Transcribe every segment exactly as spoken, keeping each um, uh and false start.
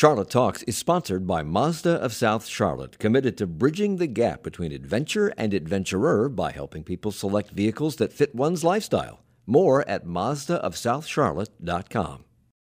Charlotte Talks is sponsored by Mazda of South Charlotte, committed to bridging the gap between adventure and adventurer by helping people select vehicles that fit one's lifestyle. More at Mazda of South Charlotte dot com.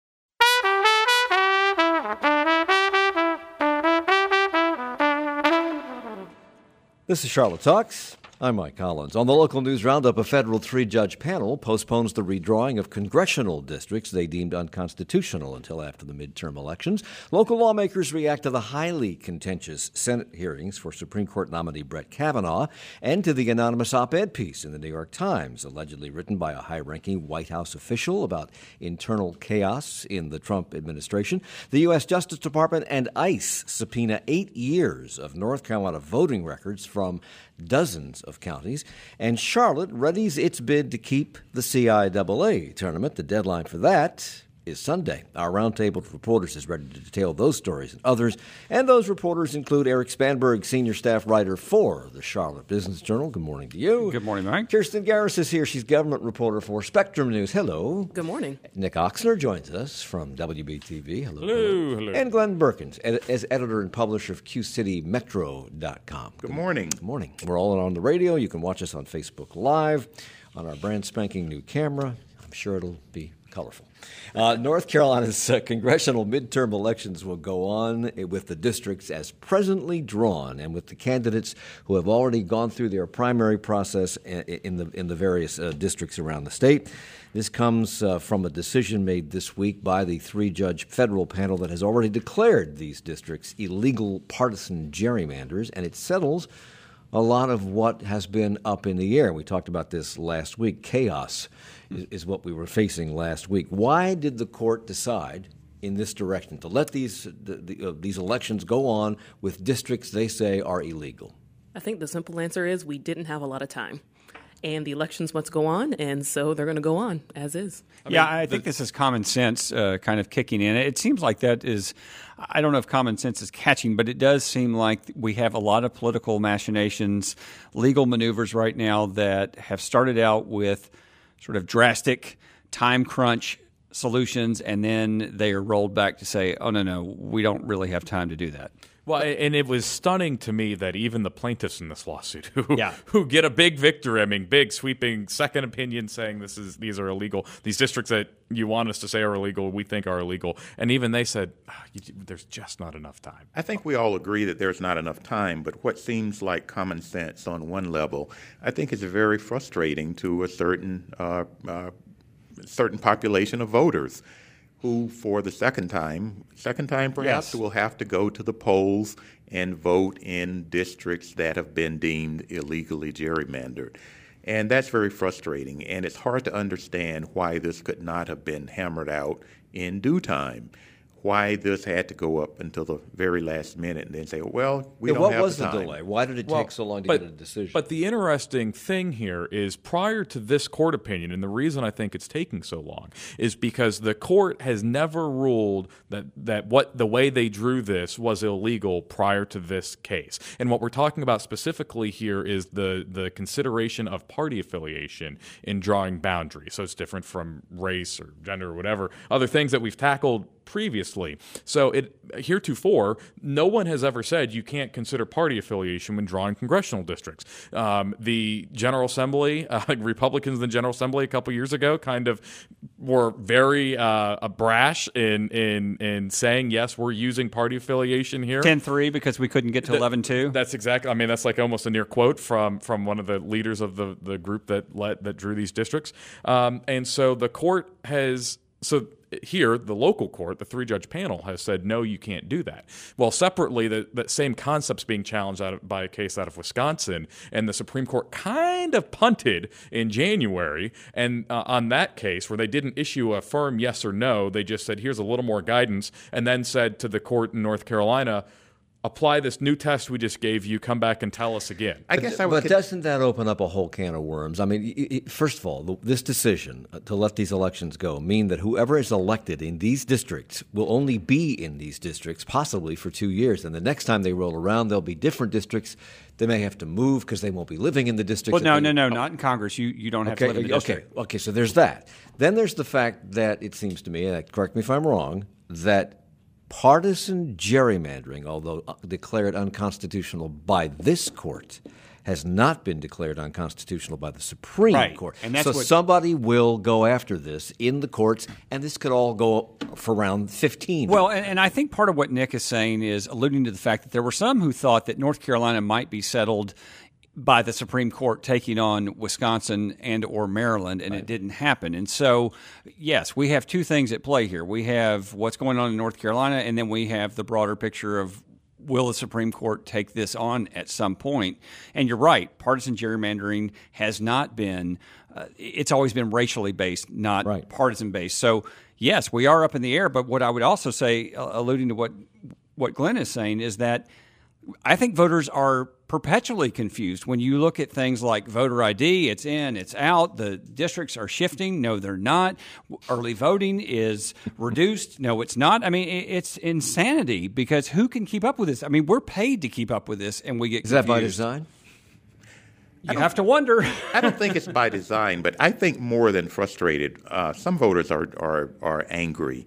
This is Charlotte Talks. I'm Mike Collins. On the local news roundup, a federal three-judge panel postpones the redrawing of congressional districts they deemed unconstitutional until after the midterm elections. Local lawmakers react to the highly contentious Senate hearings for Supreme Court nominee Brett Kavanaugh and to the anonymous op-ed piece in the New York Times, allegedly written by a high-ranking White House official about internal chaos in the Trump administration. The U S Justice Department and ICE subpoena eight years of North Carolina voting records from dozens of counties, and Charlotte readies its bid to keep the C I A A tournament. The deadline for that is Sunday. Our roundtable of reporters is ready to detail those stories and others, and those reporters include Eric Spanberg, senior staff writer for the Charlotte Business Journal. Good morning to you. Good morning, Mike. Kirsten Garris is here. She's government reporter for Spectrum News. Hello. Good morning. Nick Oxner joins us from W B T V. Hello. Hello. Hello. And Glenn Berkins, ed- as editor and publisher of Q City Metro dot com. Good morning. Good morning. We're all on the radio. You can watch us on Facebook Live on our brand spanking new camera. I'm sure it'll be colorful. Uh, North Carolina's uh, congressional midterm elections will go on with the districts as presently drawn and with the candidates who have already gone through their primary process in the in the various uh, districts around the state. This comes uh, from a decision made this week by the three-judge federal panel that has already declared these districts illegal partisan gerrymanders, and it settles a lot of what has been up in the air. We talked about this last week. Chaos is, is what we were facing last week. Why did the court decide in this direction to let these the, the, uh, these elections go on with districts they say are illegal? I think the simple answer is we didn't have a lot of time. And the elections must go on, and so they're going to go on as is. I mean, yeah, I think the, this is common sense uh, kind of kicking in. It seems like that is, I don't know if common sense is catching, but it does seem like we have a lot of political machinations, legal maneuvers right now that have started out with sort of drastic time crunch solutions, and then they are rolled back to say, oh, no, no, we don't really have time to do that. Well, and it was stunning to me that even the plaintiffs in this lawsuit, who yeah. who get a big victory, I mean, big sweeping second opinion saying this is these are illegal, these districts that you want us to say are illegal, we think are illegal, and even they said ah, you, there's just not enough time. I think we all agree that there's not enough time, but what seems like common sense on one level, I think is very frustrating to a certain uh, uh, certain population of voters, who for the second time, second time perhaps, yes. will have to go to the polls and vote in districts that have been deemed illegally gerrymandered. And that's very frustrating, and it's hard to understand why this could not have been hammered out in due time, why this had to go up until the very last minute and then say, well, we yeah, don't what have was the the time. delay? Why did it Well, take so long to but, get a decision? But the interesting thing here is prior to this court opinion, and the reason I think it's taking so long is because the court has never ruled that, that what the way they drew this was illegal prior to this case. And what we're talking about specifically here is the, the consideration of party affiliation in drawing boundaries. So it's different from race or gender or whatever, other things that we've tackled previously. So it heretofore, no one has ever said you can't consider party affiliation when drawing congressional districts. Um, the General Assembly, uh, Republicans in the General Assembly a couple years ago kind of were very uh, brash in, in in saying, yes, we're using party affiliation here. ten three because we couldn't get to eleven two. That's exactly, I mean, that's like almost a near quote from from one of the leaders of the, the group that let, that drew these districts. Um, and so the court has, so here, the local court, the three-judge panel, has said, no, you can't do that. Well, separately, the, that same concept's being challenged out of, by a case out of Wisconsin, and the Supreme Court kind of punted in January, and uh, on that case, where they didn't issue a firm yes or no, they just said, here's a little more guidance, and then said to the court in North Carolina, apply this new test we just gave you, come back and tell us again. I guess I would. But doesn't that open up a whole can of worms? I mean, first of all, this decision to let these elections go mean that whoever is elected in these districts will only be in these districts possibly for two years. And the next time they roll around, there'll be different districts. They may have to move because they won't be living in the districts. Well, no, they, no, no, not in Congress. You you don't have okay, to live in the district. Okay, okay, so there's that. Then there's the fact that it seems to me, and correct me if I'm wrong, that partisan gerrymandering, although declared unconstitutional by this court, has not been declared unconstitutional by the Supreme Right. Court. And that's so what- somebody will go after this in the courts, and this could all go for round fifteen. Well, and, and I think part of what Nick is saying is alluding to the fact that there were some who thought that North Carolina might be settled by the Supreme Court taking on Wisconsin and or Maryland, and right. it didn't happen. And so, yes, we have two things at play here. We have what's going on in North Carolina, and then we have the broader picture of will the Supreme Court take this on at some point? And you're right, partisan gerrymandering has not been, uh, it's always been racially based, not right. partisan based. So, yes, we are up in the air, but what I would also say, uh, alluding to what what Glenn is saying, is that I think voters are perpetually confused. When you look at things like voter I D, it's in, it's out, the districts are shifting. No, they're not. Early voting is reduced. No, it's not. I mean, it's insanity because who can keep up with this? I mean, we're paid to keep up with this, and we get Is confused. that by design? You have to wonder. I don't think it's by design, but I think more than frustrated, uh, some voters are, are, are angry.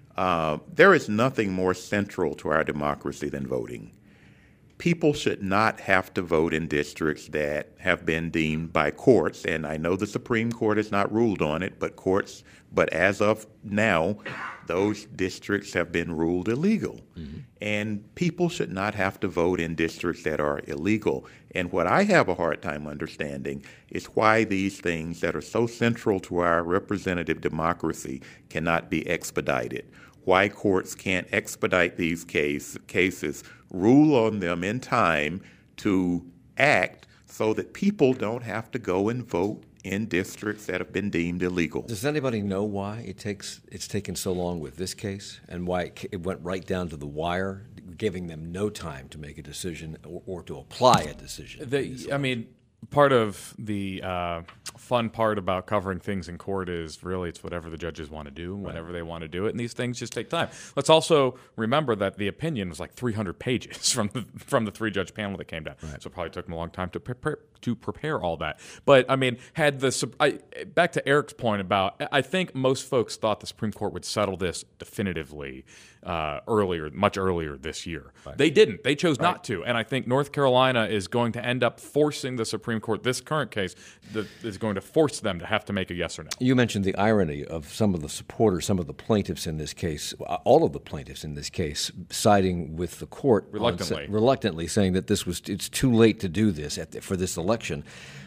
Uh, there is nothing more central to our democracy than voting. People should not have to vote in districts that have been deemed by courts, and I know the Supreme Court has not ruled on it, but courts, but as of now, those districts have been ruled illegal. Mm-hmm. And people should not have to vote in districts that are illegal. And what I have a hard time understanding is why these things that are so central to our representative democracy cannot be expedited. Why courts can't expedite these case, cases, rule on them in time to act so that people don't have to go and vote in districts that have been deemed illegal. Does anybody know why it takes it's taken so long with this case and why it, it went right down to the wire, giving them no time to make a decision or, or to apply a decision? The, I mean, part of the uh, fun part about covering things in court is really it's whatever the judges want to do whenever right. they want to do it, and these things just take time. Let's also remember that the opinion was like three hundred pages from the from the three-judge panel that came down, right. so it probably took them a long time to prepare to prepare all that. But I mean, had the I, back to Eric's point about, I think most folks thought the Supreme Court would settle this definitively uh, earlier, much earlier this year. Right. They didn't. They chose right. not to, and I think North Carolina is going to end up forcing the Supreme Court. This current case the, is going to force them to have to make a yes or no. You mentioned the irony of some of the supporters, some of the plaintiffs in this case, all of the plaintiffs in this case, siding with the court reluctantly, on, reluctantly saying that this was it's too late to do this at the, for this election.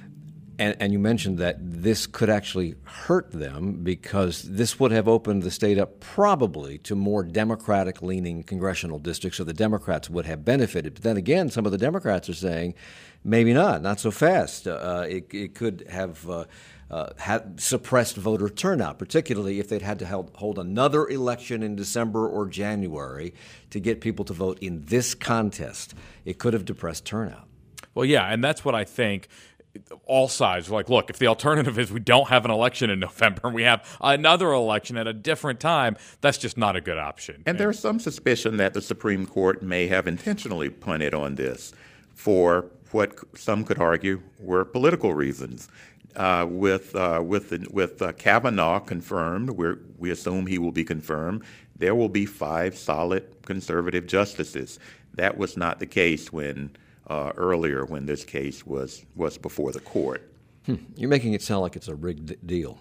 And, and you mentioned that this could actually hurt them because this would have opened the state up probably to more Democratic-leaning congressional districts, so the Democrats would have benefited. But then again, some of the Democrats are saying, maybe not, not so fast. Uh, it, it could have uh, uh, had suppressed voter turnout, particularly if they'd had to held, hold another election in December or January to get people to vote in this contest. It could have depressed turnout. Well, yeah, and that's what I think. All sides are like, look, if the alternative is we don't have an election in November and we have another election at a different time, that's just not a good option. And there's some suspicion that the Supreme Court may have intentionally punted on this for what some could argue were political reasons. Uh, with uh, with the, with uh, Kavanaugh confirmed, we're, we assume he will be confirmed, there will be five solid conservative justices. That was not the case when Uh, earlier when this case was, was before the court. Hmm. You're making it sound like it's a rigged deal.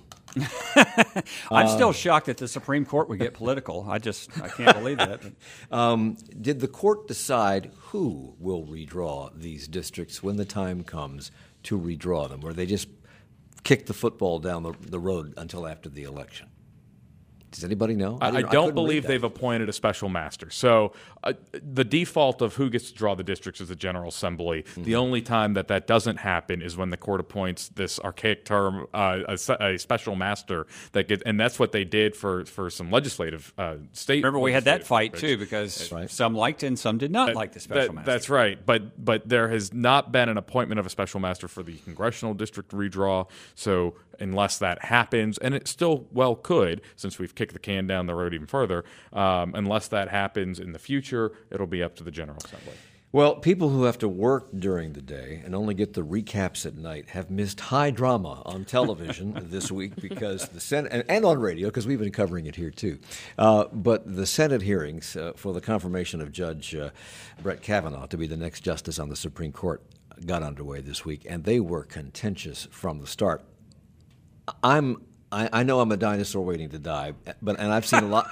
I'm uh, still shocked that the Supreme Court would get political. I just I can't believe that. Um, did the court decide who will redraw these districts when the time comes to redraw them, or they just kick the football down the, the road until after the election? Does anybody know? I, I don't I believe they've appointed a special master. So uh, the default of who gets to draw the districts is the General Assembly. Mm-hmm. The only time that that doesn't happen is when the court appoints this archaic term, uh, a, a special master that gets, and that's what they did for, for some legislative uh, state. Remember, we had that fight too because right. some liked it and some did not that, like the special that, master. That's right. But but there has not been an appointment of a special master for the congressional district redraw. So unless that happens, and it still well could, since we've kicked the can down the road even further, um, unless that happens in the future, it'll be up to the General Assembly. Well, people who have to work during the day and only get the recaps at night have missed high drama on television this week because the Senate, and, and on radio, because we've been covering it here too. Uh, but the Senate hearings uh, for the confirmation of Judge uh, Brett Kavanaugh to be the next justice on the Supreme Court got underway this week, and they were contentious from the start. I'm I, I know I'm a dinosaur waiting to die, but and I've seen a lot.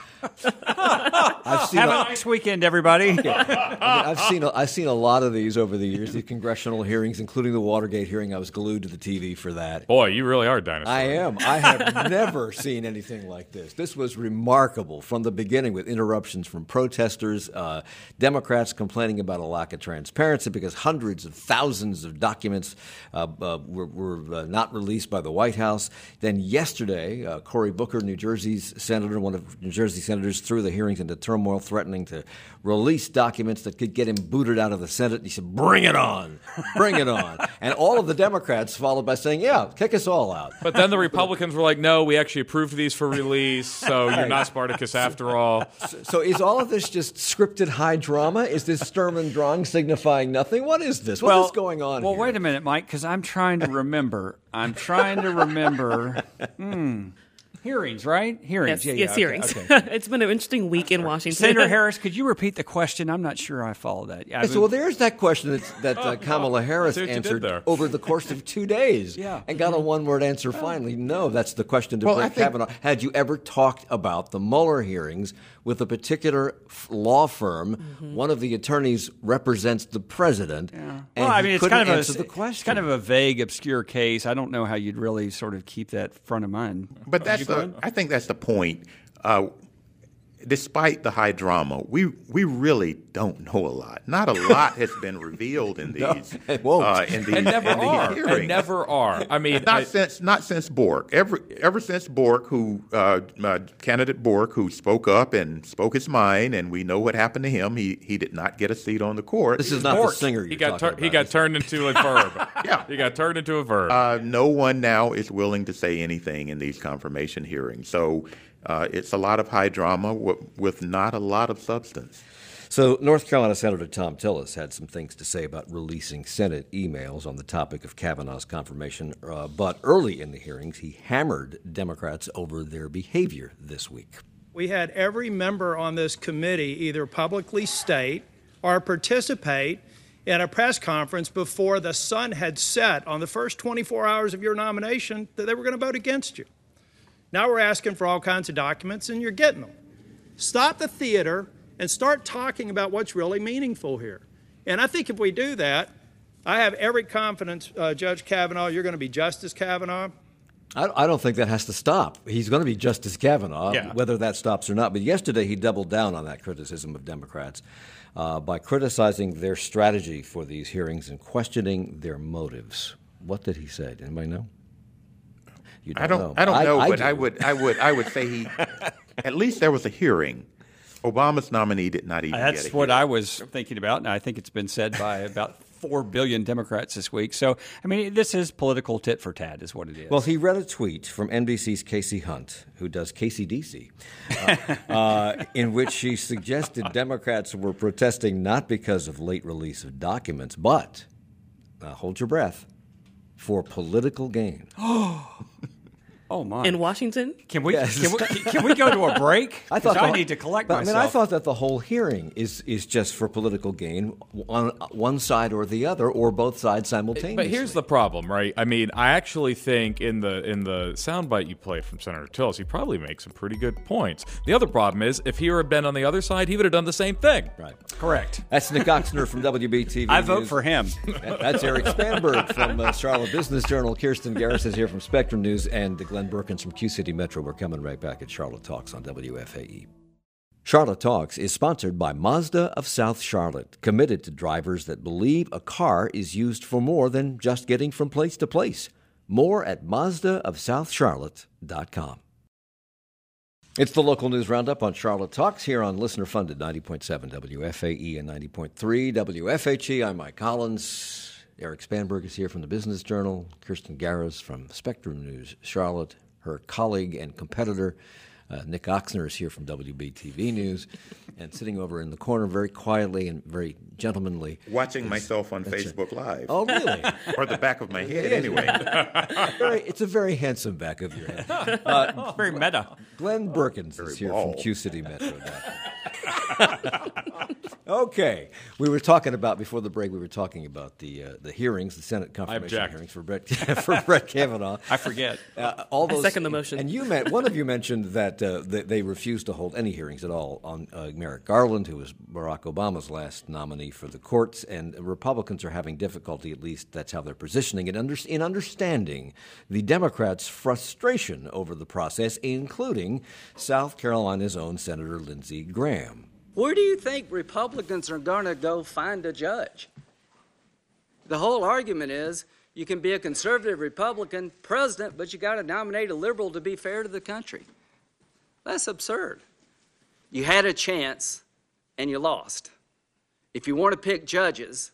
I've seen Have a, a nice weekend, everybody. I mean, I've seen a, I've seen a lot of these over the years, these congressional hearings, including the Watergate hearing. I was glued to the T V for that. Boy, you really are a dinosaur. I am. I have never seen anything like this. This was remarkable from the beginning, with interruptions from protesters, uh, Democrats complaining about a lack of transparency because hundreds of thousands of documents uh, uh, were, were uh, not released by the White House. Then yesterday, Uh, Cory Booker, New Jersey's senator, one of New Jersey senators, threw the hearings into turmoil, threatening to release documents that could get him booted out of the Senate. He said, bring it on, bring it on. And all of the Democrats followed by saying, yeah, kick us all out. But then the Republicans were like, no, we actually approved these for release, so you're not Spartacus after all. So, so is all of this just scripted high drama? Is this Sturm und Drang signifying nothing? What is this? What well, is going on Well, here? wait a minute, Mike, because I'm trying to remember. I'm trying to remember. Hmm. Hearings, right? Hearings. Yes, yeah, yes, yeah, hearings. Okay, okay. It's been an interesting week in Washington. Senator Harris, could you repeat the question? I'm not sure I follow that. I Yeah, so, well, there's that question that, that uh, Kamala Harris See what you did answered there. over the course of two days Yeah. and got a one-word answer finally. No, that's the question to Well, Brett I think- Kavanaugh. Had you ever talked about the Mueller hearings with a particular f- law firm? Mm-hmm. One of the attorneys represents the president, Yeah. and Well, I he mean, it's couldn't kind of answer a the question. it's kind of a vague, obscure case. I don't know how you'd really sort of keep that front of mind. But that's the, I think that's the point. Uh, despite the high drama, we we really don't know a lot. Not a lot has been revealed in these. it won't. Uh, in these, And never in these are. hearings. And never are. I mean, Not I, since not since Bork. Ever ever since Bork, who uh, uh, candidate Bork, who spoke up and spoke his mind, and we know what happened to him. He he did not get a seat on the court. This is not Bork. the singer you're he got talking tur- he about, got is it? turned into a verb. Yeah. He got turned into a verb. Uh, no one now is willing to say anything in these confirmation hearings. So uh, it's a lot of high drama w- with not a lot of substance. So North Carolina Senator Thom Tillis had some things to say about releasing Senate emails on the topic of Kavanaugh's confirmation, uh, but early in the hearings, he hammered Democrats over their behavior this week. We had every member on this committee either publicly state or participate in a press conference before the sun had set on the first twenty-four hours of your nomination that they were going to vote against you. Now we're asking for all kinds of documents, and you're getting them. Stop the theater and start talking about what's really meaningful here. And I think if we do that, I have every confidence, uh, Judge Kavanaugh, you're going to be Justice Kavanaugh. I, I don't think that has to stop. He's going to be Justice Kavanaugh, Yeah. whether that stops or not. But yesterday he doubled down on that criticism of Democrats uh, by criticizing their strategy for these hearings and questioning their motives. What did he say? Did anybody know? You I don't. know. I don't know, but do. I would. I would. I would say he. At least there was a hearing. Obama's nominee did not even That's get a what hearing. I was thinking about, and I think it's been said by about four billion Democrats this week. So, I mean, this is political tit for tat, is what it is. Well, he read a tweet from N B C's Casey Hunt, who does K C D C, uh, uh, in which she suggested Democrats were protesting not because of late release of documents, but, uh, hold your breath, for political gain. oh my! In Washington? Can we Yes. can we can we go to a break? I thought 'Cause I the- need to collect but, myself. I mean, I thought that the whole hearing is is just for political gain on one side or the other, or both sides simultaneously. But here's the problem, right? I mean, I actually think in the in the soundbite you played from Senator Tillis, he probably makes some pretty good points. The other problem is, if he had been on the other side, he would have done the same thing. Right. correct. That's Nick Oxner from W B T V I vote News. for him. That's Eric Spanberg from uh, Charlotte Business Journal. Kirsten Garris is here from Spectrum News, and Glenn Berkins from Q City Metro. We're coming right back at Charlotte Talks on W F A E. Charlotte Talks is sponsored by Mazda of South Charlotte, committed to drivers that believe a car is used for more than just getting from place to place. More at Mazda of South Charlotte dot com. It's the local news roundup on Charlotte Talks here on listener-funded ninety point seven W F A E and ninety point three W F H E. I'm Mike Collins. Eric Spanberg is here from the Business Journal. Kirsten Garris from Spectrum News Charlotte, her colleague and competitor, Uh, Nick Oxner is here from W B T V News, and sitting over in the corner very quietly and very gentlemanly. Watching is, myself on Facebook right. Live. Oh, really? Or the back of my head, anyway. very, it's a very handsome back of your head. Uh, Very meta. Glenn Berkins Very is here bald. from Q City Metro. Okay, we were talking about before the break. We were talking about the uh, the hearings, the Senate confirmation object. hearings for Brett for Brett Kavanaugh. I forget. Uh, all I those, second the motion. And you meant one of you mentioned that uh, they, they refused to hold any hearings at all on uh, Merrick Garland, who was Barack Obama's last nominee for the courts, and Republicans are having difficulty. At least that's how they're positioning it under, in understanding the Democrats' frustration over the process, including South Carolina's own Senator Lindsey Graham. Where do you think Republicans are going to go find a judge? The whole argument is you can be a conservative Republican president, but you got to nominate a liberal to be fair to the country. That's absurd. You had a chance and you lost. If you want to pick judges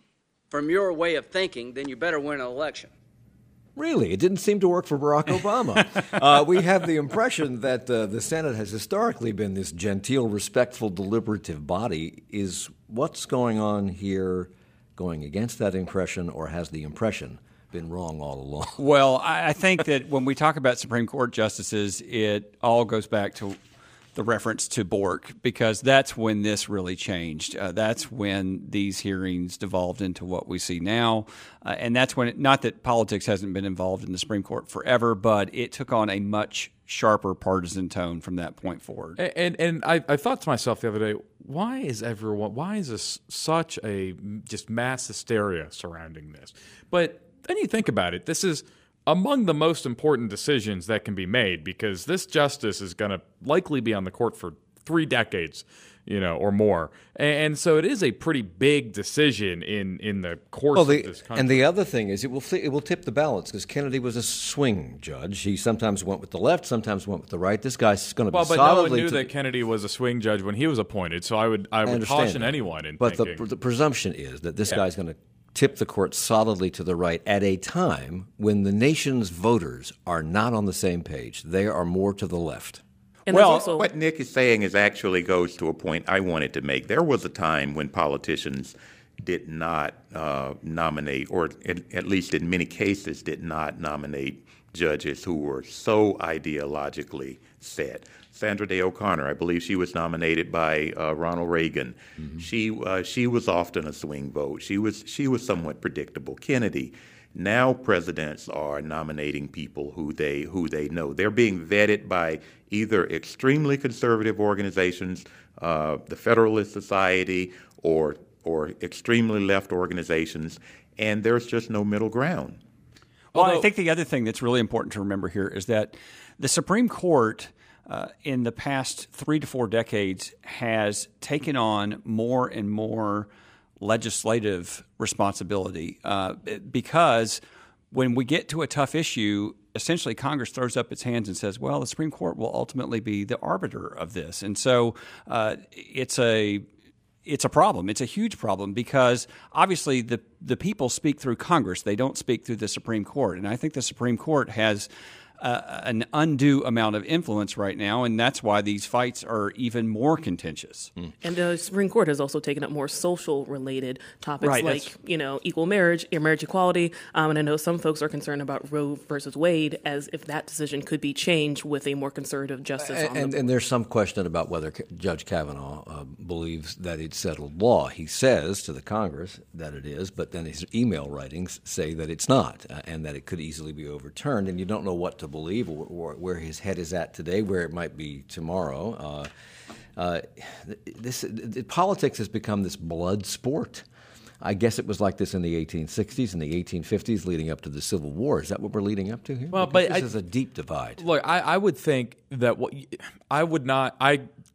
from your way of thinking, then you better win an election. Really? It didn't seem to work for Barack Obama. uh, we have the impression that uh, the Senate has historically been this genteel, respectful, deliberative body. Is what's going on here going against that impression, or has the impression been wrong all along? Well, I I think that when we talk about Supreme Court justices, it all goes back to the reference to Bork, because that's when this really changed. Uh, that's when these hearings devolved into what we see now. Uh, and that's when, it, not that politics hasn't been involved in the Supreme Court forever, but it took on a much sharper partisan tone from that point forward. And and, and I, I thought to myself the other day, why is everyone, why is this such a just mass hysteria surrounding this? But then you think about it, this is among the most important decisions that can be made, because this justice is going to likely be on the court for three decades, you know, or more. And so it is a pretty big decision in, in the course Well, the, of this country. and the other thing is it will it will tip the balance, because Kennedy was a swing judge. He sometimes went with the left, sometimes went with the right. This guy's going to well, be but no one solidly knew to that Kennedy was a swing judge when he was appointed, so I would I would understand caution that. anyone in but thinking. the, the presumption is that this Yeah. guy's going to tip the court solidly to the right at a time when the nation's voters are not on the same page. They are more to the left. And Well, there's also What Nick is saying is actually goes to a point I wanted to make. There was a time when politicians did not uh, nominate, or at, at least in many cases did not nominate judges who were so ideologically set. Sandra Day O'Connor, I believe she was nominated by uh, Ronald Reagan. Mm-hmm. She uh, she was often a swing vote. She was she was somewhat predictable. Kennedy. Now presidents are nominating people who they who they know. They're being vetted by either extremely conservative organizations, uh, the Federalist Society, or or extremely left organizations, and there's just no middle ground. Well, Although- I think the other thing that's really important to remember here is that the Supreme Court uh, in the past three to four decades has taken on more and more legislative responsibility uh, because when we get to a tough issue, essentially Congress throws up its hands and says, well, the Supreme Court will ultimately be the arbiter of this. And so uh, it's a It's a problem. It's a huge problem because obviously the the people speak through Congress. They don't speak through the Supreme Court. And I think the Supreme Court has uh, an undue amount of influence right now, and that's why these fights are even more contentious. Mm. And the Supreme Court has also taken up more social-related topics Right, like, that's- you know, equal marriage, marriage equality. Um, and I know some folks are concerned about Roe versus Wade, as if that decision could be changed with a more conservative justice And, on and, the and there's some question about whether C- Judge Kavanaugh uh, believes that it's settled law. He says to the Congress that it is, but then his email writings say that it's not, uh, and that it could easily be overturned. And you don't know what to believe, or, or where his head is at today, where it might be tomorrow. Uh, uh, this the, politics has become this blood sport. I guess it was like this in the eighteen sixties and the eighteen fifties, leading up to the Civil War. Is that what we're leading up to here? Well, Because but this I- is a deep divide. Look, I, I would think that what I would not. I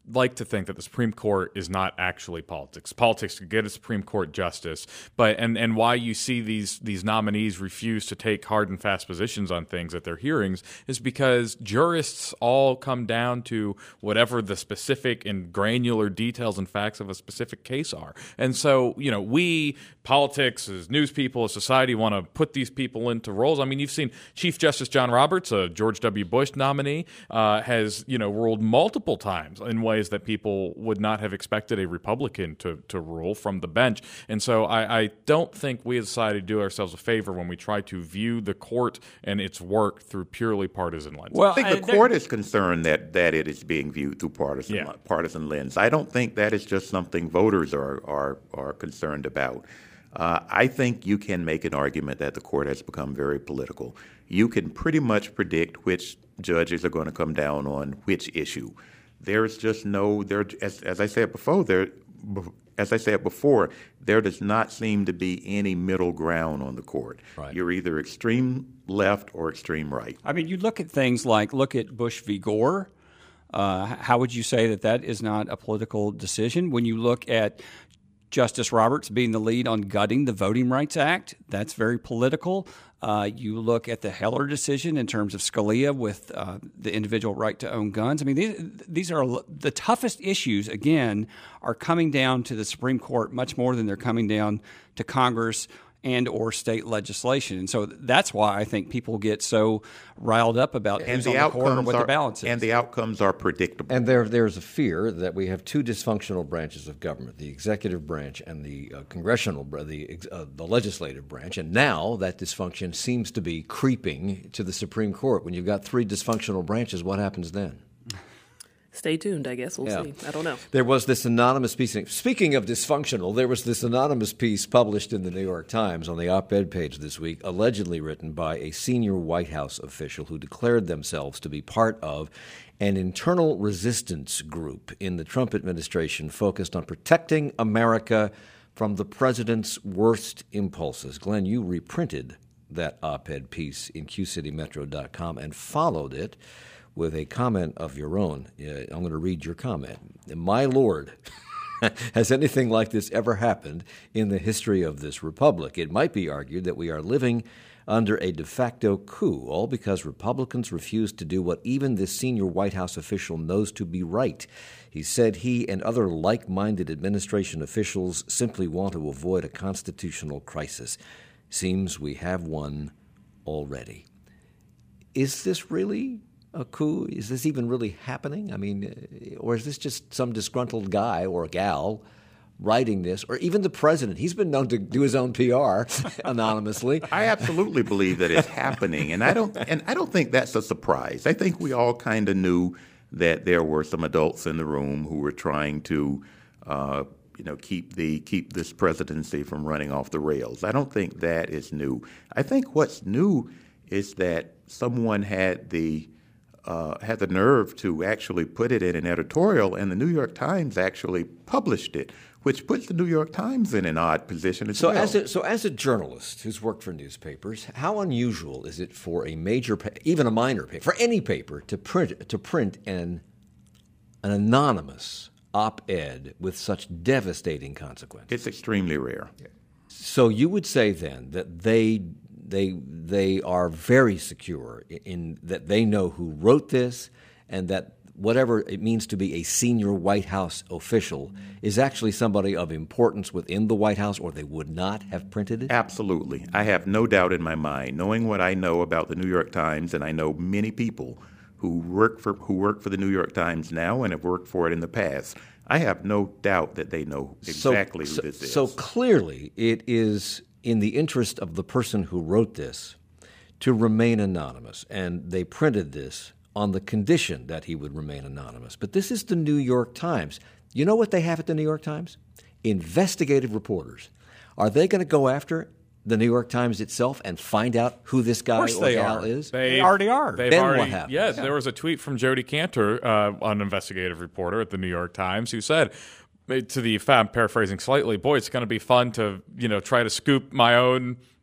like to think that the Supreme Court is not actually politics. Politics to get a Supreme Court justice, but and, and why you see these these nominees refuse to take hard and fast positions on things at their hearings is because jurists all come down to whatever the specific and granular details and facts of a specific case are. And so, you know, we, politics, as news people, as society, want to put these people into roles. I mean, you've seen Chief Justice John Roberts, a George W. Bush nominee, uh, has, you know, ruled multiple times in ways that people would not have expected a Republican to, to rule from the bench. And so I, I don't think we as a society do ourselves a favor when we try to view the court and its work through purely partisan lenses. Well, I think the I, court is concerned that, that it is being viewed through partisan yeah. partisan lens. I don't think that is just something voters are are, are concerned about. Uh, I think you can make an argument that the court has become very political. You can pretty much predict which judges are going to come down on which issue. There's just no there as as I said before there as I said before there does not seem to be any middle ground on the court. Right. You're either extreme left or extreme right. I mean, you look at things like look at Bush v. Gore. Uh, how would you say that that is not a political decision? When you look at Justice Roberts being the lead on gutting the Voting Rights Act, that's very political. Uh, you look at the Heller decision in terms of Scalia with uh, the individual right to own guns. I mean, these, these are the toughest issues, again, are coming down to the Supreme Court much more than they're coming down to Congress and or state legislation. And so that's why I think people get so riled up about and who's the on the court or what are, the balance is. And the outcomes are predictable. And there, there's a fear that we have two dysfunctional branches of government, the executive branch and the uh, congressional, the, uh, the legislative branch. And now that dysfunction seems to be creeping to the Supreme Court. When you've got three dysfunctional branches, what happens then? Stay tuned, I guess. We'll yeah. see. I don't know. There was this anonymous piece. Speaking of dysfunctional, there was this anonymous piece published in the New York Times on the op-ed page this week, allegedly written by a senior White House official who declared themselves to be part of an internal resistance group in the Trump administration focused on protecting America from the president's worst impulses. Glenn, you reprinted that op-ed piece in Q City Metro dot com and followed it with a comment of your own. Uh, I'm going to read your comment. My Lord, has anything like this ever happened in the history of this republic? It might be argued that we are living under a de facto coup, all because Republicans refuse to do what even this senior White House official knows to be right. He said he and other like-minded administration officials simply want to avoid a constitutional crisis. Seems we have one already. Is this really a coup? Is this even really happening? I mean, or is this just some disgruntled guy or a gal writing this, or even the president? He's been known to do his own P R anonymously. I absolutely believe that it's happening, and I don't and I don't think that's a surprise. I think we all kind of knew that there were some adults in the room who were trying to, uh, you know, keep the keep this presidency from running off the rails. I don't think that is new. I think what's new is that someone had the Uh, had the nerve to actually put it in an editorial, and the New York Times actually published it, which puts the New York Times in an odd position as so well. As a, so as a journalist who's worked for newspapers, how unusual is it for a major, pa- even a minor paper, for any paper to print to print an an anonymous op-ed with such devastating consequences? It's extremely rare. So you would say then that they they they are very secure in, in that they know who wrote this, and that whatever it means to be a senior White House official is actually somebody of importance within the White House, or they would not have printed it? Absolutely. I have no doubt in my mind, knowing what I know about the New York Times, and I know many people who work for who work for the New York Times now and have worked for it in the past. I have no doubt that they know exactly so, who this so, is. So clearly it is in the interest of the person who wrote this to remain anonymous, and they printed this on the condition that he would remain anonymous. But this is the New York Times. You know what they have at the New York Times? Investigative reporters. Are they going to go after the New York Times itself and find out who this guy or gal are. is? They already are. They've then already, what happens? Yes, yeah. There was a tweet from Jody Cantor, uh, an investigative reporter at the New York Times, who said, to the, I'm paraphrasing slightly, boy, it's going to be fun to, you know, try to scoop my own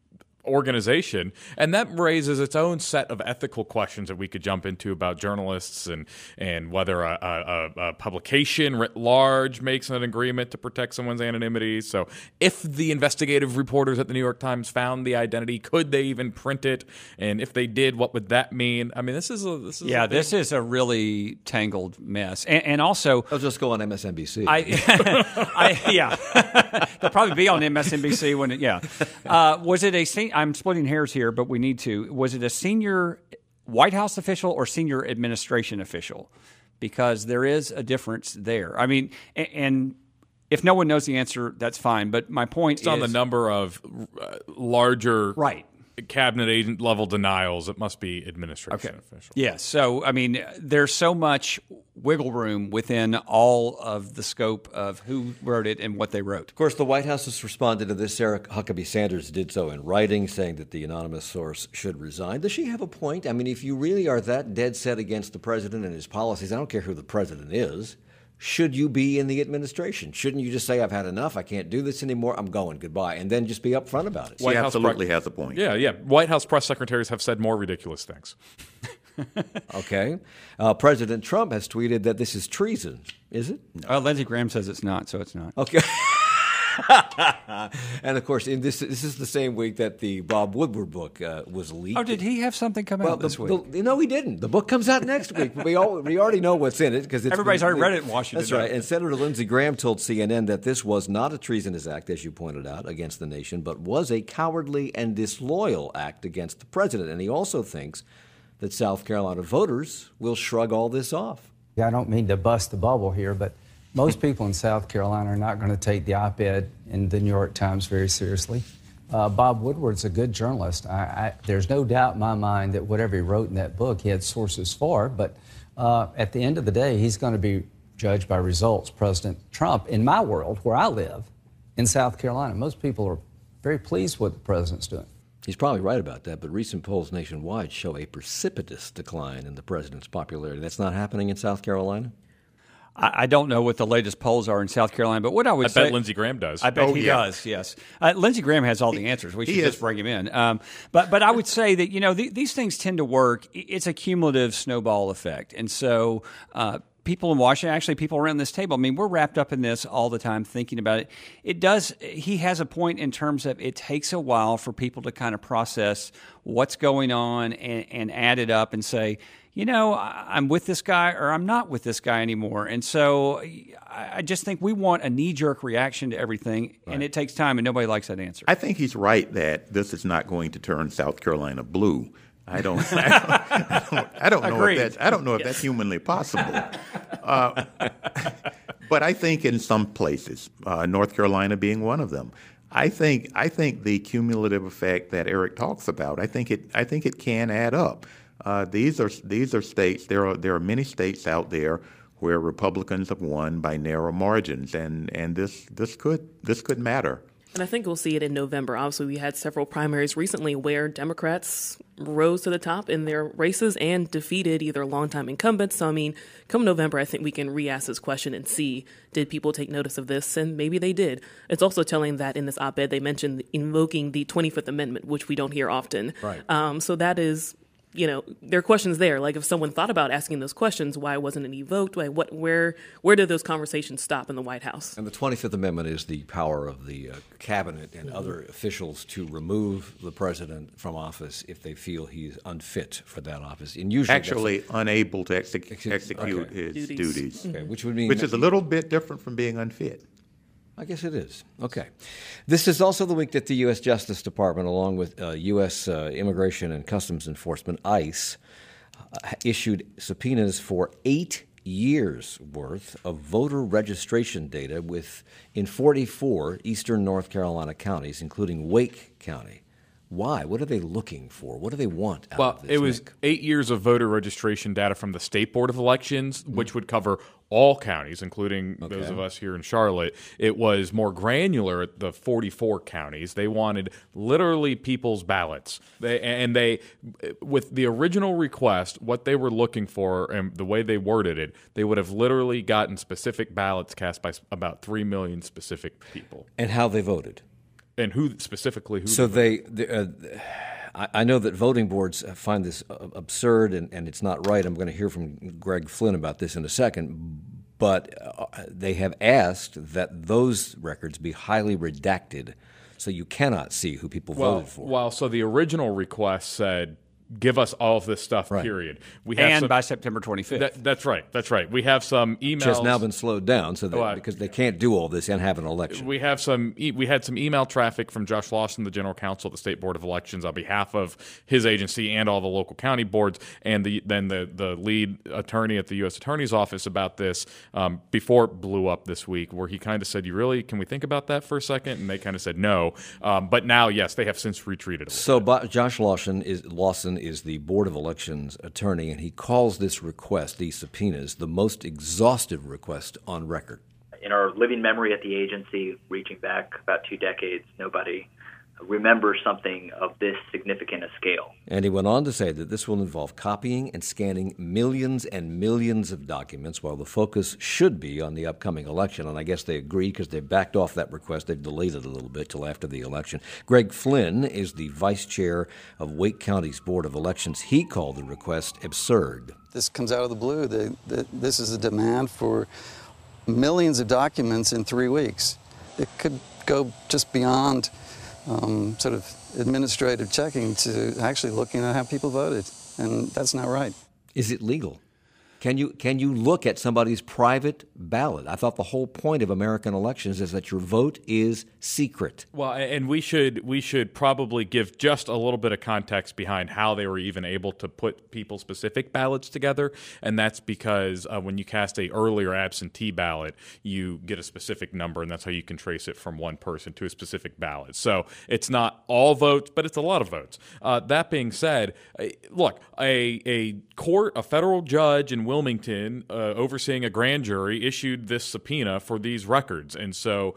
organization, and that raises its own set of ethical questions that we could jump into about journalists and and whether a, a, a publication writ large makes an agreement to protect someone's anonymity. So if the investigative reporters at the New York Times found the identity, could they even print it? And if they did, what would that mean? I mean, this is a this is yeah, a big, this is a really tangled mess, and, and also I'll just go on M S N B C. I, I yeah, they'll probably be on M S N B C when it, yeah. Uh, was it a sen- I'm splitting hairs here, but we need to. Was it a senior White House official or senior administration official? Because there is a difference there. I mean, and, and if no one knows the answer, that's fine. But my point it's is on the number of uh, larger right. cabinet agent level denials. It must be administration okay. official. Yeah. So, I mean, there's so much wiggle room within all of the scope of who wrote it and what they wrote. Of course, the White House has responded to this. Sarah Huckabee Sanders did so in writing, saying that the anonymous source should resign. Does she have a point? I mean, if you really are that dead set against the president and his policies, I don't care who the president is, should you be in the administration? Shouldn't you just say, I've had enough, I can't do this anymore, I'm going, goodbye, and then just be upfront about it? She absolutely has a point. Yeah, yeah. White House press secretaries have said more ridiculous things. Okay. Uh, President Trump has tweeted that this is treason. Is it? No. Uh, Lindsey Graham says it's not, so it's not. Okay. And, of course, in this this is the same week that the Bob Woodward book uh, was leaked. Oh, did he have something come well, out this the, week? The, no, he didn't. The book comes out next week. But we, all, we already know what's in it. because Everybody's already read it in Washington. That's right. And Senator Lindsey Graham told C N N that this was not a treasonous act, as you pointed out, against the nation, but was a cowardly and disloyal act against the president. And he also thinks that South Carolina voters will shrug all this off. I don't mean to bust the bubble here, but most people in South Carolina are not going to take the op-ed in the New York Times very seriously. Uh, Bob Woodward's a good journalist. I, I, there's no doubt in my mind that whatever he wrote in that book, he had sources for. But uh, at the end of the day, he's going to be judged by results. President Trump, in my world, where I live, in South Carolina, most people are very pleased with what the president's doing. He's probably right about that, but recent polls nationwide show a precipitous decline in the president's popularity. That's not happening in South Carolina? I don't know what the latest polls are in South Carolina, but what I would I say... I bet Lindsey Graham does. I bet oh, he yeah. does, yes. Uh, Lindsey Graham has all the answers. We should he just is. bring him in. Um, but but I would say that, you know, th- these things tend to work. It's a cumulative snowball effect. And so uh, people in Washington, actually people around this table, I mean, we're wrapped up in this all the time thinking about it. It does, he has a point in terms of it takes a while for people to kind of process what's going on and, and add it up and say, you know, I'm with this guy or I'm not with this guy anymore. And so I just think we want a knee-jerk reaction to everything, right. And it takes time, and nobody likes that answer. I think he's right that this is not going to turn South Carolina blue. I don't. I don't, I don't, I don't know if that's. I don't know if yes. that's humanly possible. Uh, but I think in some places, uh, North Carolina being one of them, I think. I think the cumulative effect that Eric talks about. I think it. I think it can add up. Uh, these are these are states. There are there are many states out there where Republicans have won by narrow margins, and, and this this could this could matter. And I think we'll see it in November. Obviously, we had several primaries recently where Democrats rose to the top in their races and defeated either longtime incumbents. So, I mean, come November, I think we can re-ask this question and see, did people take notice of this? And maybe they did. It's also telling that in this op-ed, they mentioned invoking the twenty-fifth Amendment, which we don't hear often. Right. Um, so that is... You know, there are questions there. Like if someone thought about asking those questions, why wasn't it evoked? Why, what, where, where did those conversations stop in the White House? And the twenty-fifth Amendment is the power of the uh, cabinet and mm-hmm. other officials to remove the president from office if they feel he's unfit for that office. And usually, actually unable to exec- exec- execute okay. his duties, duties, okay, which would mean which is a little bit different from being unfit. I guess it is. Okay. This is also the week that the U S Justice Department, along with uh, U S Uh, Immigration and Customs Enforcement, ICE, uh, issued subpoenas for eight years' worth of voter registration data with in forty-four eastern North Carolina counties, including Wake County. Why? What are they looking for? What do they want out well, of this? It was Nick? eight years of voter registration data from the State Board of Elections, mm-hmm. which would cover all counties, including okay. those of us here in Charlotte. It was more granular at the forty-four counties. They wanted literally people's ballots. They, and they, with the original request, what they were looking for and the way they worded it, they would have literally gotten specific ballots cast by about three million specific people. And how they voted. and who specifically who. So they, they uh, I, I know that voting boards find this absurd and, and it's not right. I'm going to hear from Greg Flynn about this in a second. But uh, they have asked that those records be highly redacted, so you cannot see who people well, voted for. Well, so the original request said, give us all of this stuff, right. period. We have and some, by September twenty-fifth. That, that's right. That's right. We have some emails. Which has now been slowed down so that, oh, uh, because they can't do all this and have an election. We have some. We had some email traffic from Josh Lawson, the general counsel at the State Board of Elections, on behalf of his agency and all the local county boards, and the, then the, the lead attorney at the U S Attorney's Office about this um, before it blew up this week, where he kind of said, "You really? Can we think about that for a second?" And they kind of said no. Um, but now, yes, they have since retreated. A so bit. Josh Lawson is Lawson is the Board of Elections attorney, and he calls this request, these subpoenas, the most exhaustive request on record. In our living memory at the agency, reaching back about two decades, nobody remembers something of this significant a scale. And he went on to say that this will involve copying and scanning millions and millions of documents, while the focus should be on the upcoming election. And I guess they agree because they backed off that request. They've delayed it a little bit till after the election. Greg Flynn is the vice chair of Wake County's Board of Elections. He called the request absurd. This comes out of the blue. The, the, this is a demand for millions of documents in three weeks. It could go just beyond Um, sort of administrative checking to actually looking at how people voted, and that's not right. Is it legal? Can you can you look at somebody's private ballot? I thought the whole point of American elections is that your vote is secret. Well, and we should we should probably give just a little bit of context behind how they were even able to put people-specific ballots together, and that's because uh, when you cast a earlier absentee ballot, you get a specific number, and that's how you can trace it from one person to a specific ballot. So it's not all votes, but it's a lot of votes. Uh, that being said, look, a a court, a federal judge in Wilmington, uh, overseeing a grand jury, issued this subpoena for these records, and so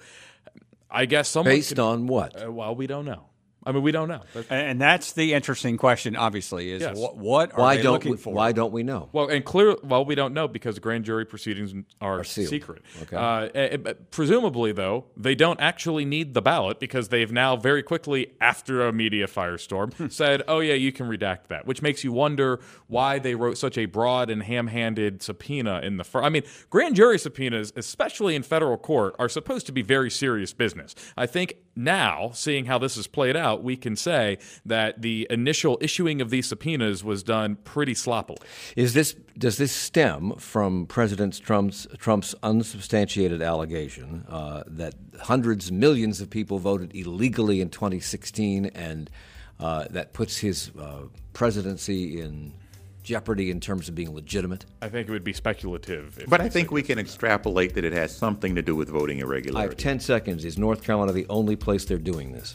I guess someone based could, on what? Uh, well, we don't know. I mean, we don't know. That's, and that's the interesting question, obviously, is yes. what, what are why they don't looking we, for? Why don't we know? Well, and clear. Well, we don't know because grand jury proceedings are, are sealed. secret. Okay. Uh, uh, presumably, though, they don't actually need the ballot because they've now very quickly, after a media firestorm, said, "Oh yeah, you can redact that," which makes you wonder why they wrote such a broad and ham-handed subpoena in the first. I mean, grand jury subpoenas, especially in federal court, are supposed to be very serious business. I think now, seeing how this has played out, we can say that the initial issuing of these subpoenas was done pretty sloppily. Is this does this stem from President Trump's Trump's unsubstantiated allegation uh, that hundreds, millions of people voted illegally in twenty sixteen, and uh, that puts his uh, presidency in jeopardy in terms of being legitimate? I think it would be speculative. But I think we can extrapolate that it has something to do with voting irregularities. I have ten seconds. Is North Carolina the only place they're doing this?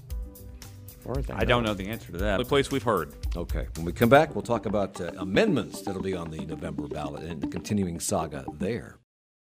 I don't know the answer to that. The place we've heard. Okay. When we come back, we'll talk about uh, amendments that'll be on the November ballot and the continuing saga there.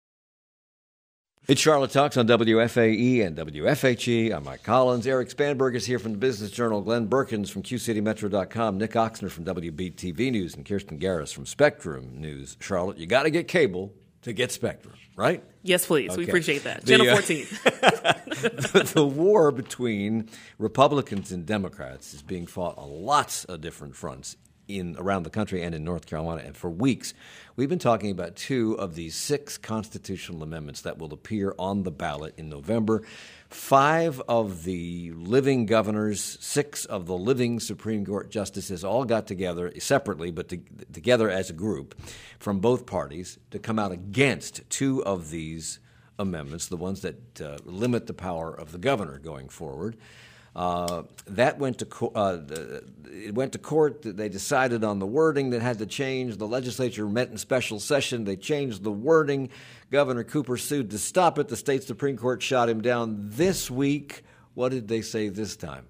It's Charlotte Talks on W F A E and W F H E. I'm Mike Collins. Eric Spanberg is here from the Business Journal. Glenn Berkins from Q City Metro dot com. Nick Oxner from W B T V News. And Kirsten Garris from Spectrum News. Charlotte, you got to get cable to get Spectrum, right? Yes, please. Okay. We appreciate that. The, Channel uh, fourteen. the, the war between Republicans and Democrats is being fought on lots of different fronts in around the country and in North Carolina. And for weeks, we've been talking about two of these six constitutional amendments that will appear on the ballot in November. Five of the living governors, six of the living Supreme Court justices all got together separately, but to, together as a group from both parties to come out against two of these amendments, the ones that uh, limit the power of the governor going forward. Uh, that went to co- uh, it went to court. They decided on the wording that had to change. The legislature met in special session. They changed the wording. Governor Cooper sued to stop it. The state Supreme Court shot him down this week. What did they say this time?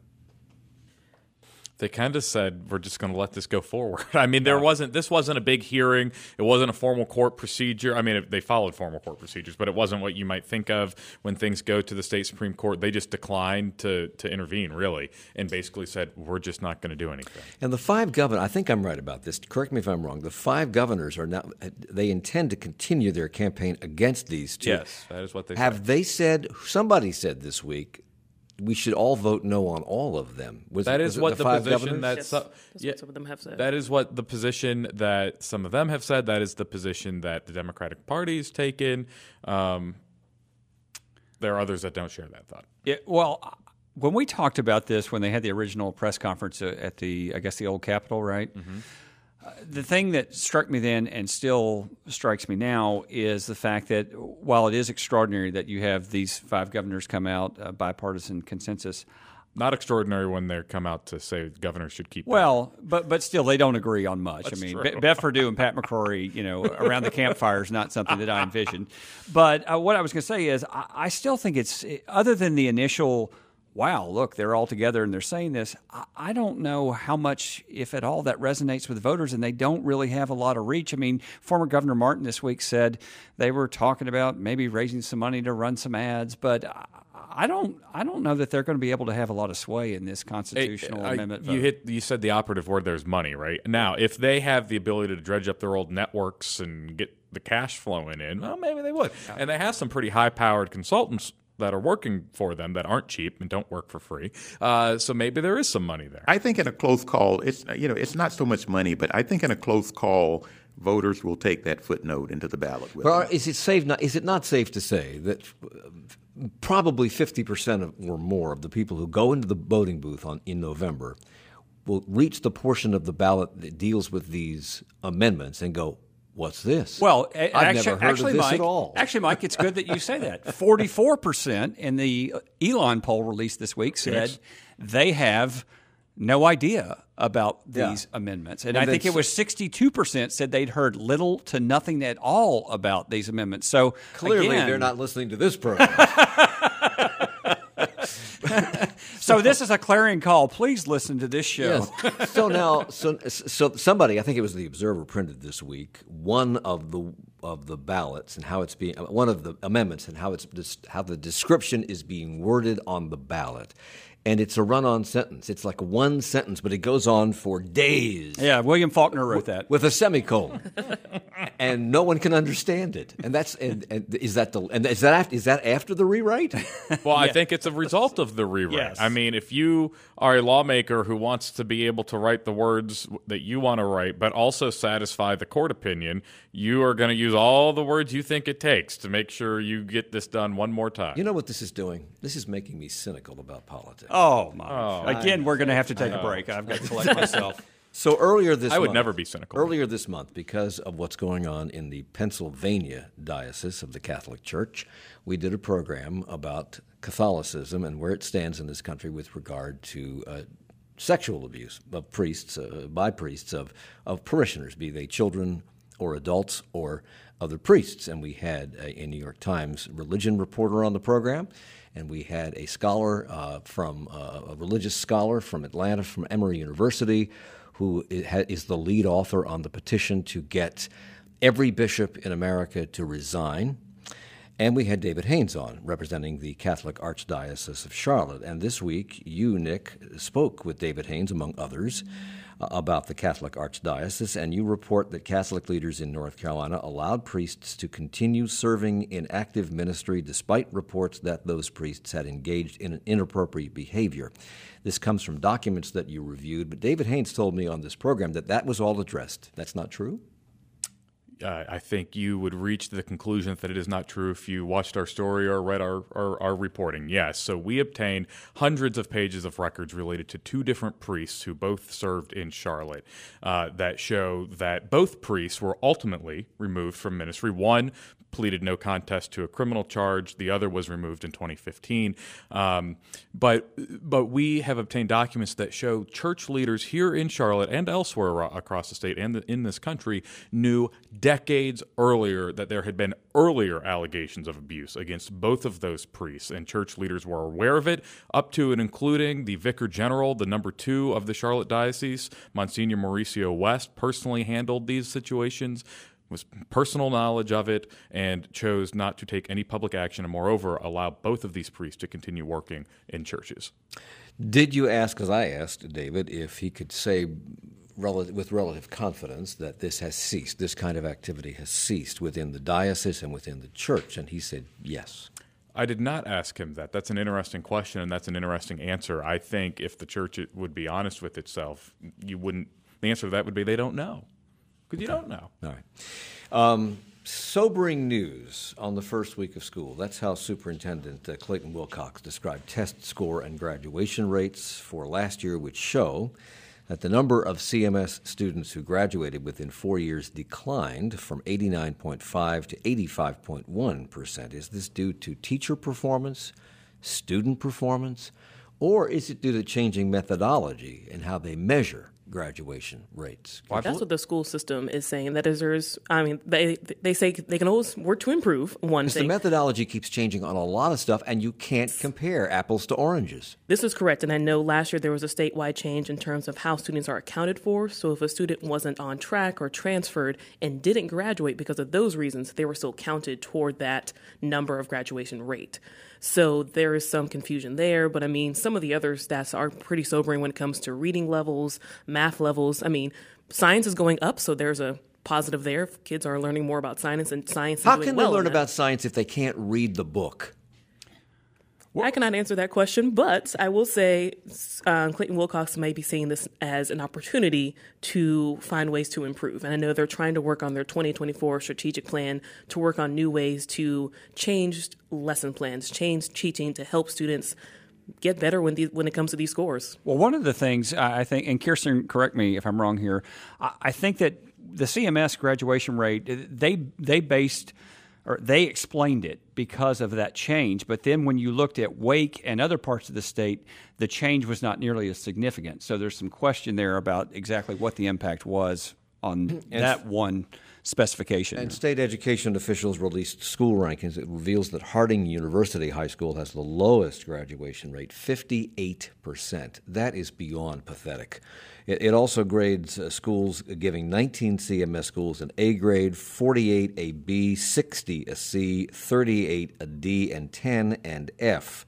They kind of said, we're just going to let this go forward. I mean, there wasn't, this wasn't a big hearing. It wasn't a formal court procedure. I mean, it, they followed formal court procedures, but it wasn't what you might think of when things go to the state Supreme Court. They just declined to, to intervene, really, and basically said, we're just not going to do anything. And the five governors, I think I'm right about this. Correct me if I'm wrong. The five governors are now, they intend to continue their campaign against these two. Yes, that is what they Have said. they said, somebody said this week, we should all vote no on all of them. Was, that was is what the, the five position governors? that Yes, some, that's yeah, what some of them have said. that is what the position that some of them have said. That is the position that the Democratic Party's taken. Um, there are others that don't share that thought. Yeah, well, when we talked about this, when they had the original press conference at the, I guess, the old Capitol, right? Mm-hmm. Uh, the thing that struck me then and still strikes me now is the fact that while it is extraordinary that you have these five governors come out, uh, bipartisan consensus. Not extraordinary when they come out to say governors should keep. Well, but but still, they don't agree on much. That's I mean, true. Be- Beth Perdue and Pat McCrory, you know, around the campfire is not something that I envisioned. But uh, what I was going to say is, I, I still think it's other than the initial. Wow, look, they're all together and they're saying this. I, I don't know how much, if at all, that resonates with voters, and they don't really have a lot of reach. I mean, former Governor Martin this week said they were talking about maybe raising some money to run some ads, but I, I don't I don't know that they're going to be able to have a lot of sway in this constitutional Hey, I- amendment you vote. hit. You said the operative word there is money, right? Now, if they have the ability to dredge up their old networks and get the cash flowing in, well, maybe they would. And they have some pretty high-powered consultants that are working for them that aren't cheap and don't work for free. Uh, so maybe there is some money there. I think in a close call, it's you know it's not so much money, but I think in a close call, voters will take that footnote into the ballot with But them. are, is it safe? Not, is it not safe to say that uh, probably fifty percent of, or more of the people who go into the voting booth on in November will reach the portion of the ballot that deals with these amendments and go, "What's this?" Well, a- I've actually, never heard actually, of this Mike, at all. Actually, Mike, it's good that you say that. forty-four percent in the Elon poll released this week said Yes. they have no idea about these Yeah. amendments. And, And I think then it was sixty-two percent said they'd heard little to nothing at all about these amendments. So Clearly, again, they're not listening to this program. So this is a clarion call. Please listen to this show. Yes. So now, so so somebody, I think it was the Observer, printed this week one of the of the ballots and how it's being one of the amendments and how it's how the description is being worded on the ballot. And it's a run-on sentence. It's like one sentence, but it goes on for days. Yeah, William Faulkner wrote that. With a semicolon, and no one can understand it. And that's and, and is that the and is that after, is that after the rewrite? Well, I think it's a result of the rewrite. Yes. I mean, if you are a lawmaker who wants to be able to write the words that you want to write, but also satisfy the court opinion, you are going to use all the words you think it takes to make sure you get this done one more time. You know what this is doing? This is making me cynical about politics. Oh, my. Again, we're going to have to take a break. I've got to collect myself. So earlier this I would month, never be cynical. Earlier this month, because of what's going on in the Pennsylvania Diocese of the Catholic Church, we did a program about Catholicism and where it stands in this country with regard to uh, sexual abuse of priests, uh, by priests, of, of parishioners, be they children or adults or other priests. And we had a, a New York Times religion reporter on the program, and we had a scholar uh, from uh, a religious scholar from Atlanta, from Emory University, who is the lead author on the petition to get every bishop in America to resign. And we had David Haynes on, representing the Catholic Archdiocese of Charlotte. And this week, you, Nick, spoke with David Haynes, among others, uh, about the Catholic Archdiocese, and you report that Catholic leaders in North Carolina allowed priests to continue serving in active ministry despite reports that those priests had engaged in inappropriate behavior. This comes from documents that you reviewed, but David Haynes told me on this program that that was all addressed. That's not true? Uh, I think you would reach the conclusion that it is not true if you watched our story or read our, our, our reporting. Yes, so we obtained hundreds of pages of records related to two different priests who both served in Charlotte uh, that show that both priests were ultimately removed from ministry. One pleaded no contest to a criminal charge. The other was removed in twenty fifteen. Um, but but we have obtained documents that show church leaders here in Charlotte and elsewhere across the state and in this country knew decades earlier that there had been earlier allegations of abuse against both of those priests, and church leaders were aware of it, up to and including the Vicar General, the number two of the Charlotte Diocese, Monsignor Mauricio West, personally handled these situations, was personal knowledge of it, and chose not to take any public action, and moreover allow both of these priests to continue working in churches. Did you ask, because I asked David, if he could say relative, with relative confidence that this has ceased, this kind of activity has ceased within the diocese and within the church? And he said yes. I did not ask him that. That's an interesting question, and that's an interesting answer. I think if the church would be honest with itself, you wouldn't. The answer to that would be they don't know, because you don't know. All right. Um, sobering news on the first week of school. That's how Superintendent uh, Clayton Wilcox described test score and graduation rates for last year, which show that the number of C M S students who graduated within four years declined from eighty-nine point five to eighty-five point one percent. Is this due to teacher performance, student performance, or is it due to changing methodology in how they measure graduation rates? That's what the school system is saying. That is, there's, I mean, they they say they can always work to improve one Because thing. the methodology keeps changing on a lot of stuff, and you can't compare apples to oranges. This is correct, and I know last year there was a statewide change in terms of how students are accounted for. So if a student wasn't on track or transferred and didn't graduate because of those reasons, they were still counted toward that number of graduation rate. So there is some confusion there, but I mean, some of the other stats are pretty sobering when it comes to reading levels, math levels. I mean, science is going up, so there's a positive there. Kids are learning more about science and science. How is doing can they well learn in that. about science if they can't read the book? I cannot answer that question, but I will say um, Clayton Wilcox may be seeing this as an opportunity to find ways to improve. And I know they're trying to work on their twenty twenty-four strategic plan to work on new ways to change lesson plans, change teaching to help students get better when, the, when it comes to these scores. Well, one of the things I think, and Kirsten, correct me if I'm wrong here, I, I think that the C M S graduation rate, they they based or they explained it because of that change. But then when you looked at Wake and other parts of the state, the change was not nearly as significant. So there's some question there about exactly what the impact was on And that one specification. And state education officials released school rankings. It reveals that Harding University High School has the lowest graduation rate, fifty-eight percent. That is beyond pathetic. It, it also grades uh, schools, giving nineteen C M S schools an A grade, forty-eight a B, sixty a C, thirty-eight a D, and ten an F.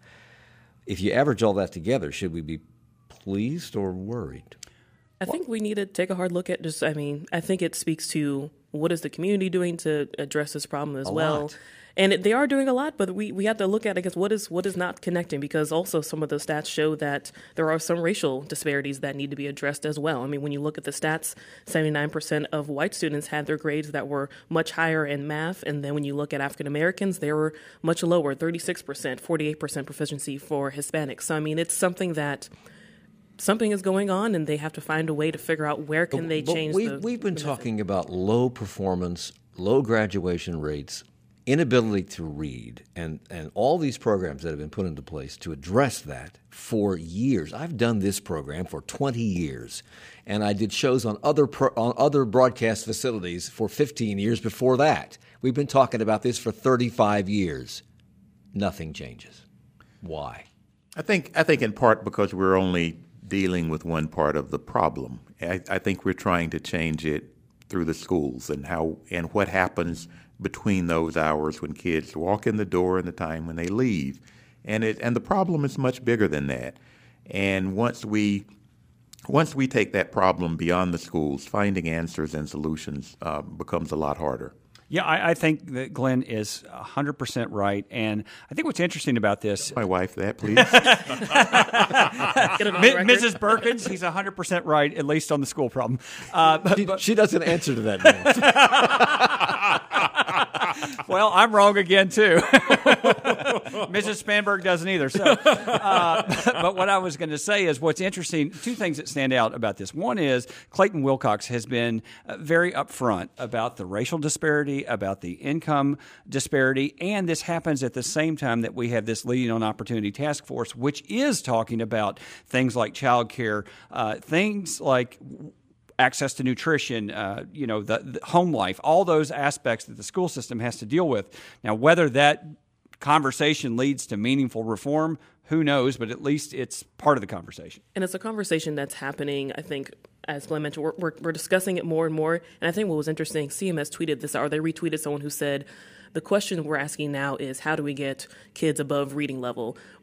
If you average all that together, should we be pleased or worried? I think we need to take a hard look at just, I mean, I think it speaks to what is the community doing to address this problem as A well. lot. And it, they are doing a lot, but we, we have to look at, I guess, what is what is not connecting, because also some of the stats show that there are some racial disparities that need to be addressed as well. I mean, when you look at the stats, seventy-nine percent of white students had their grades that were much higher in math, and then when you look at African Americans, they were much lower, thirty-six percent, forty-eight percent proficiency for Hispanics. So, I mean, it's something that something is going on, and they have to find a way to figure out where can they But change we've, the We've been the talking about low performance, low graduation rates, inability to read, and, and all these programs that have been put into place to address that for years. I've done this program for twenty years, and I did shows on other pro, on other broadcast facilities for fifteen years before that. We've been talking about this for thirty-five years. Nothing changes. Why? I think I think in part because we're only dealing with one part of the problem. I, I think we're trying to change it through the schools and how and what happens between those hours when kids walk in the door and the time when they leave. And it and the problem is much bigger than that. And once we once we take that problem beyond the schools, finding answers and solutions uh, becomes a lot harder. Yeah, I, I think that Glenn is one hundred percent right. And I think what's interesting about this... My wife, that, please. M- Missus Perkins, he's one hundred percent right, at least on the school problem. Uh, but, She, but, she doesn't answer to that now. well, I'm wrong again, too. Missus Spanberg doesn't either. So, uh, but what I was going to say is what's interesting, two things that stand out about this. One is Clayton Wilcox has been uh, very upfront about the racial disparity, about the income disparity, and this happens at the same time that we have this Leading on Opportunity Task Force, which is talking about things like child care, uh, things like access to nutrition, uh, you know, the, the home life, all those aspects that the school system has to deal with. Now, whether that conversation leads to meaningful reform, who knows, but at least it's part of the conversation. And it's a conversation that's happening, I think, as Glenn mentioned, we're, we're, we're discussing it more and more. And I think what was interesting, C M S tweeted this, or they retweeted someone who said, the question we're asking now is how do we get kids above reading level?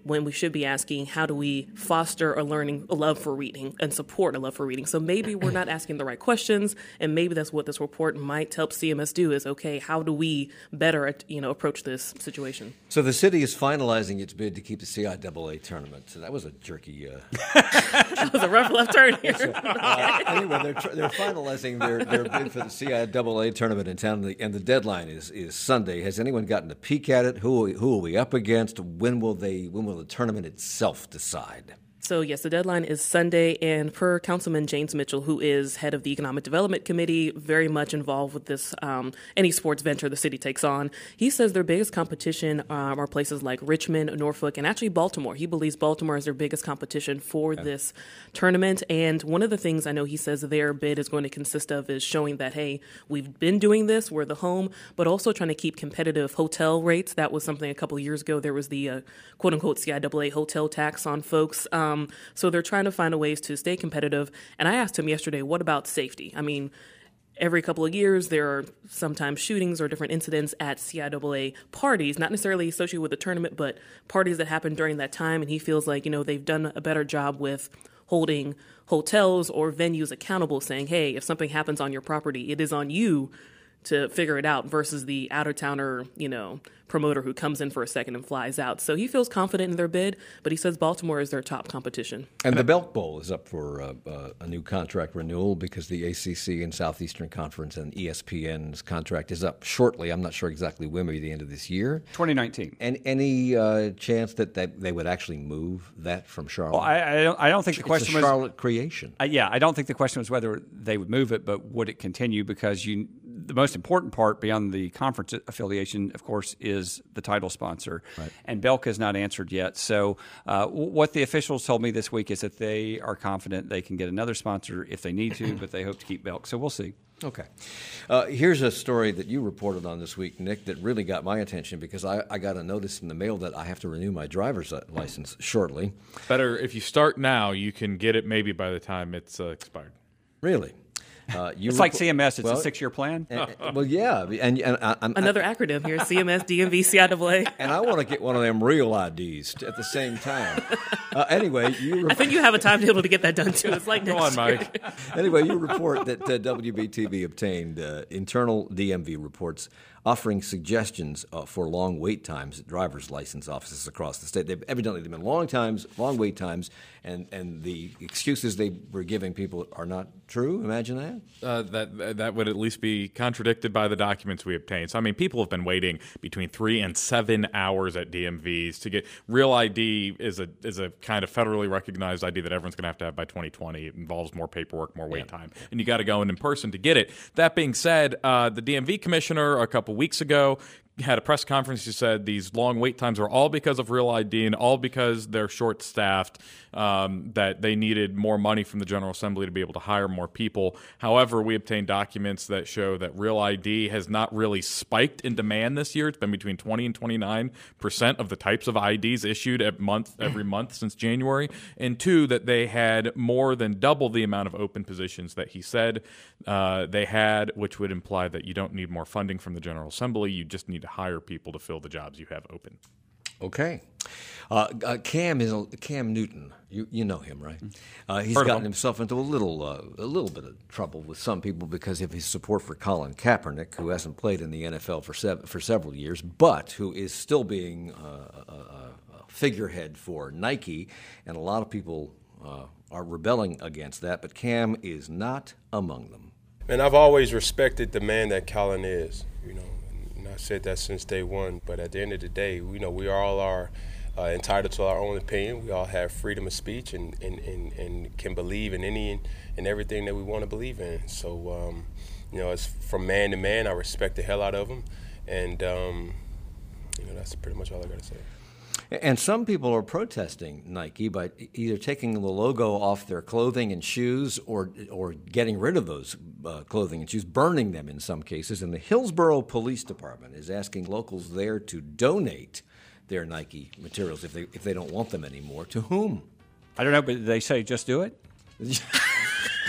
when we should be asking, how do we foster a learning, a love for reading and support a love for reading? So maybe we're not asking the right questions, and maybe that's what this report might help C M S do is, okay, how do we better, you know, approach this situation? So the city is finalizing its bid to keep the C I A A tournament. So that was a jerky... Uh... That was a rough left turn here. So, uh, anyway, they're, tr- they're finalizing their, their bid for the C I A A tournament in town, and the, and the deadline is, is Sunday. Has anyone gotten a peek at it? Who, who are we up against? When will they? When will the tournament itself decide? So, yes, the deadline is Sunday, and per Councilman James Mitchell, who is head of the Economic Development Committee, very much involved with this, um, any sports venture the city takes on, he says their biggest competition um, are places like Richmond, Norfolk, and actually Baltimore. He believes Baltimore is their biggest competition for okay. this tournament, and one of the things I know he says their bid is going to consist of is showing that, hey, we've been doing this, we're the home, but also trying to keep competitive hotel rates. That was something a couple of years ago. There was the uh, quote-unquote C I A A hotel tax on folks. Um, Um, so they're trying to find a ways to stay competitive. And I asked him yesterday, what about safety? I mean, every couple of years there are sometimes shootings or different incidents at C I A A parties, not necessarily associated with the tournament, but parties that happen during that time. And he feels like, you know, they've done a better job with holding hotels or venues accountable, saying, hey, if something happens on your property, it is on you to figure it out versus the out-of-towner, you know, promoter who comes in for a second and flies out. So he feels confident in their bid, but he says Baltimore is their top competition. And the Belk Bowl is up for uh, uh, a new contract renewal because the A C C and Southeastern Conference and E S P N's contract is up shortly. I'm not sure exactly when, maybe the end of this year. twenty nineteen. And any uh, chance that, that they would actually move that from Charlotte? Well, I, I, don't, I don't think the question it's a was... Charlotte creation. Uh, yeah, I don't think the question was whether they would move it, but would it continue, because you... The most important part beyond the conference affiliation, of course, is the title sponsor. Right. And Belk has not answered yet. So uh, what the officials told me this week is that they are confident they can get another sponsor if they need to, but they hope to keep Belk. So we'll see. Okay. Uh, here's a story that you reported on this week, Nick, that really got my attention because I, I got a notice in the mail that I have to renew my driver's license shortly. Better, if you start now, you can get it maybe by the time it's uh, expired. Really? Uh, you it's rep- like C M S. It's well, a six-year plan. And, and, well, yeah. And, and I, I'm, Another I, acronym here, C M S, D M V, C I A A. And I want to get one of them real I Ds at the same time. Uh, anyway, you... Rep- I think you have a timetable to get that done, too. It's like Come next on, Mike. year. Anyway, you report that uh, W B T V obtained uh, internal D M V reports offering suggestions uh, for long wait times at driver's license offices across the state. They've evidently they've been long times, long wait times, and, and the excuses they were giving people are not true. Imagine that. Uh, that that would at least be contradicted by the documents we obtained. So I mean, people have been waiting between three and seven hours at D M Vs to get real I D. Is a is a kind of federally recognized I D that everyone's going to have to have by twenty twenty. It involves more paperwork, more wait yeah. time, and you got to go in in person to get it. That being said, uh, the D M V commissioner a couple weeks ago had a press conference. He said these long wait times are all because of Real I D and all because they're short-staffed, um, that they needed more money from the General Assembly to be able to hire more people. However, we obtained documents that show that Real I D has not really spiked in demand this year. It's been between twenty and twenty-nine percent of the types of I Ds issued at month every month since January. And two, that they had more than double the amount of open positions that he said uh, they had, which would imply that you don't need more funding from the General Assembly. You just need to hire people to fill the jobs you have open. Okay. Uh, uh, Cam is a, Cam Newton. You you know him, right? Uh, he's Heard gotten himself into a little uh, a little bit of trouble with some people because of his support for Colin Kaepernick, who hasn't played in the N F L for sev- for several years, but who is still being uh, a, a figurehead for Nike, and a lot of people uh, are rebelling against that. But Cam is not among them. And I've always respected the man that Colin is. You know. I said that since day one, but at the end of the day, you know, we all are uh, entitled to our own opinion. We all have freedom of speech and, and, and, and can believe in any and everything that we want to believe in. So, um, you know, it's from man to man. I respect the hell out of him, and um, you know, that's pretty much all I got to say. And some people are protesting Nike by either taking the logo off their clothing and shoes or or getting rid of those uh, clothing and shoes, burning them in some cases. And the Hillsborough Police Department is asking locals there to donate their Nike materials if they if they don't want them anymore. To whom? I don't know, but they say just do it?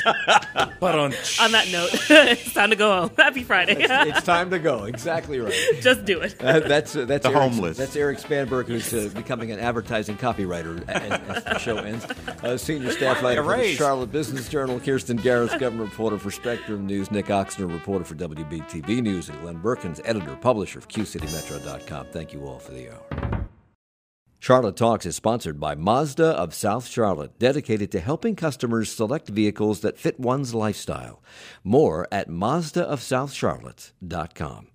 But on On that note, it's time to go home. Happy Friday. It's, it's time to go. Exactly right. Just do it. Uh, that's uh, that's The Eric, homeless. That's Eric Spanberg, who's uh, becoming an advertising copywriter as, as the show ends. Uh, senior staff writer for the Erased. Charlotte Business Journal, Kirsten Garris, government reporter for Spectrum News, Nick Oxner, reporter for W B T V News, and Glenn Berkins, editor, publisher of Q City Metro dot com. Thank you all for the hour. Charlotte Talks is sponsored by Mazda of South Charlotte, dedicated to helping customers select vehicles that fit one's lifestyle. More at Mazda of South Charlotte dot com.